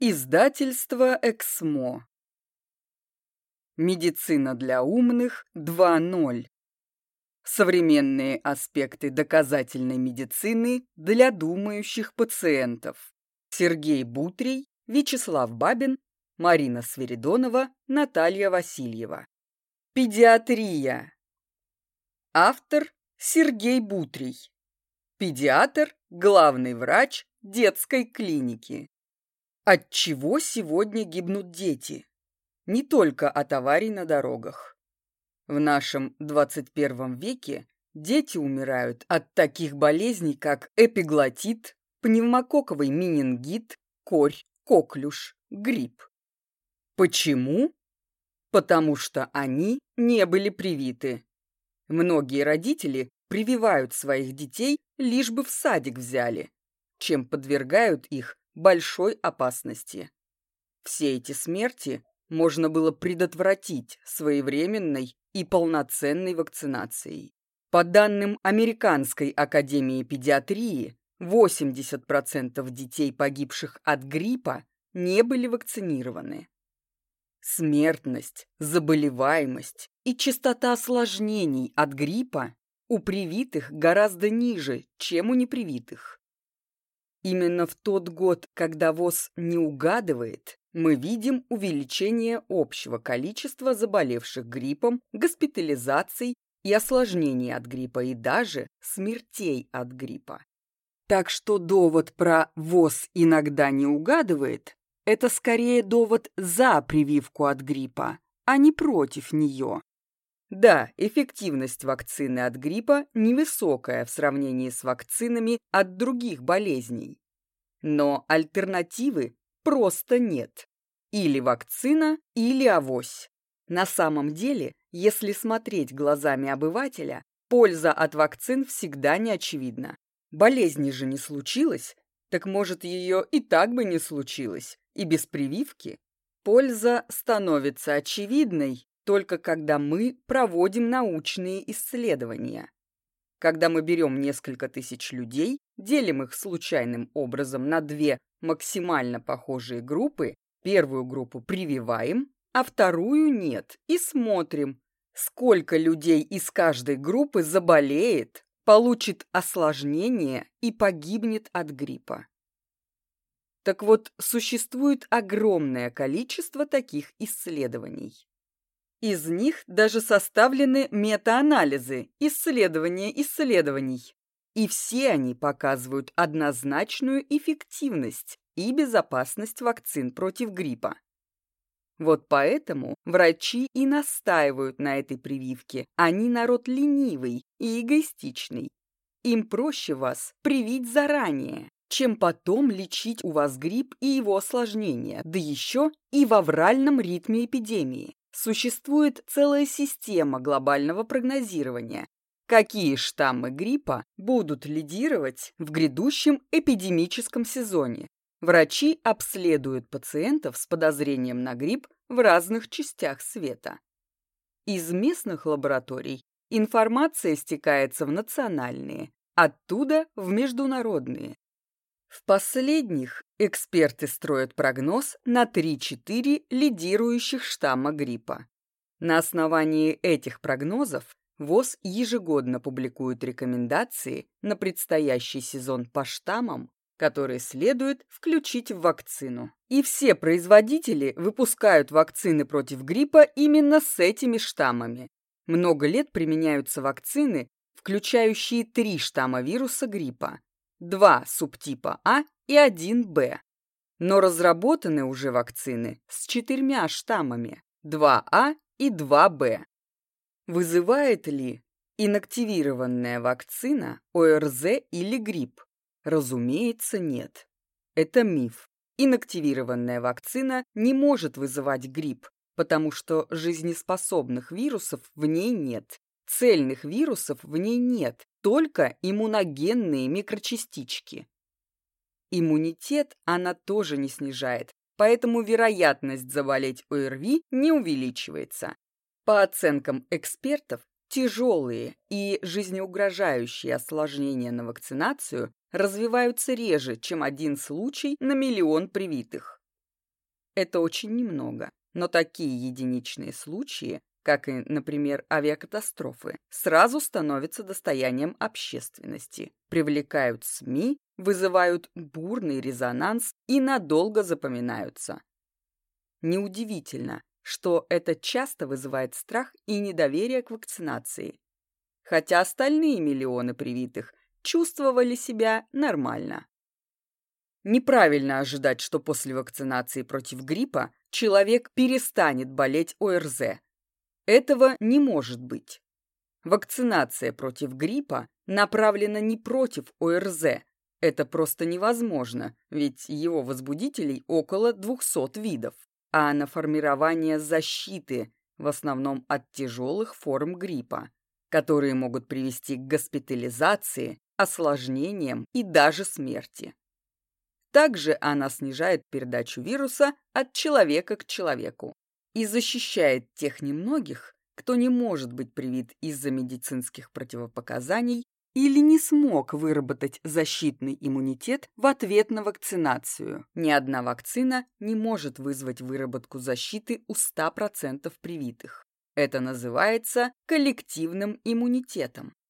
Издательство «Эксмо». Медицина для умных 2.0. Современные аспекты доказательной медицины для думающих пациентов. Сергей Бутрий, Вячеслав Бабин, Марина Свиридонова, Наталья Васильева. Педиатрия. Автор Сергей Бутрий. Педиатр, главный врач детской клиники. От чего сегодня гибнут дети? Не только от аварий на дорогах. В нашем 21 веке дети умирают от таких болезней, как эпиглотит, пневмококковый менингит, корь, коклюш, грипп. Почему? Потому что они не были привиты. Многие родители прививают своих детей, лишь бы в садик взяли, чем подвергают их большой опасности. Все эти смерти можно было предотвратить своевременной и полноценной вакцинацией. По данным Американской академии педиатрии, 80% детей, погибших от гриппа, не были вакцинированы. Смертность, заболеваемость и частота осложнений от гриппа у привитых гораздо ниже, чем у непривитых. Именно в тот год, когда ВОЗ не угадывает, мы видим увеличение общего количества заболевших гриппом, госпитализаций и осложнений от гриппа и даже смертей от гриппа. Так что довод про ВОЗ иногда не угадывает – это скорее довод за прививку от гриппа, а не против нее. Да, эффективность вакцины от гриппа невысокая в сравнении с вакцинами от других болезней. Но альтернативы просто нет. Или вакцина, или авось. На самом деле, если смотреть глазами обывателя, польза от вакцин всегда не очевидна. Болезни же не случилось, так может ее и так бы не случилось, и без прививки. Польза становится очевидной только когда мы проводим научные исследования. Когда мы берем несколько тысяч людей, делим их случайным образом на две максимально похожие группы, первую группу прививаем, а вторую нет, и смотрим, сколько людей из каждой группы заболеет, получит осложнение и погибнет от гриппа. Так вот, существует огромное количество таких исследований. Из них даже составлены метаанализы, исследования исследований. И все они показывают однозначную эффективность и безопасность вакцин против гриппа. Вот поэтому врачи и настаивают на этой прививке. Они народ ленивый и эгоистичный. Им проще вас привить заранее, чем потом лечить у вас грипп и его осложнения, да еще и в авральном ритме эпидемии. Существует целая система глобального прогнозирования, какие штаммы гриппа будут лидировать в грядущем эпидемическом сезоне. Врачи обследуют пациентов с подозрением на грипп в разных частях света. Из местных лабораторий информация стекается в национальные, оттуда в международные. В последних эксперты строят прогноз на 3-4 лидирующих штамма гриппа. На основании этих прогнозов ВОЗ ежегодно публикует рекомендации на предстоящий сезон по штаммам, которые следует включить в вакцину. И все производители выпускают вакцины против гриппа именно с этими штаммами. Много лет применяются вакцины, включающие 3 штамма вируса гриппа. 2 субтипа А и 1 Б. Но разработаны уже вакцины с 4 штаммами 2А и 2Б. Вызывает ли инактивированная вакцина ОРЗ или грипп? Разумеется, нет. Это миф. Инактивированная вакцина не может вызывать грипп, потому что жизнеспособных вирусов в ней нет. Цельных вирусов в ней нет, только иммуногенные микрочастички. Иммунитет она тоже не снижает, поэтому вероятность заболеть ОРВИ не увеличивается. По оценкам экспертов, тяжелые и жизнеугрожающие осложнения на вакцинацию развиваются реже, чем 1 случай на миллион привитых. Это очень немного, но такие единичные случаи, как и, например, авиакатастрофы, сразу становятся достоянием общественности, привлекают СМИ, вызывают бурный резонанс и надолго запоминаются. Неудивительно, что это часто вызывает страх и недоверие к вакцинации, хотя остальные миллионы привитых чувствовали себя нормально. Неправильно ожидать, что после вакцинации против гриппа человек перестанет болеть ОРЗ. Этого не может быть. Вакцинация против гриппа направлена не против ОРЗ. Это просто невозможно, ведь его возбудителей около 200 видов, а на формирование защиты, в основном от тяжелых форм гриппа, которые могут привести к госпитализации, осложнениям и даже смерти. Также она снижает передачу вируса от человека к человеку и защищает тех немногих, кто не может быть привит из-за медицинских противопоказаний или не смог выработать защитный иммунитет в ответ на вакцинацию. Ни одна вакцина не может вызвать выработку защиты у 100% привитых. Это называется коллективным иммунитетом.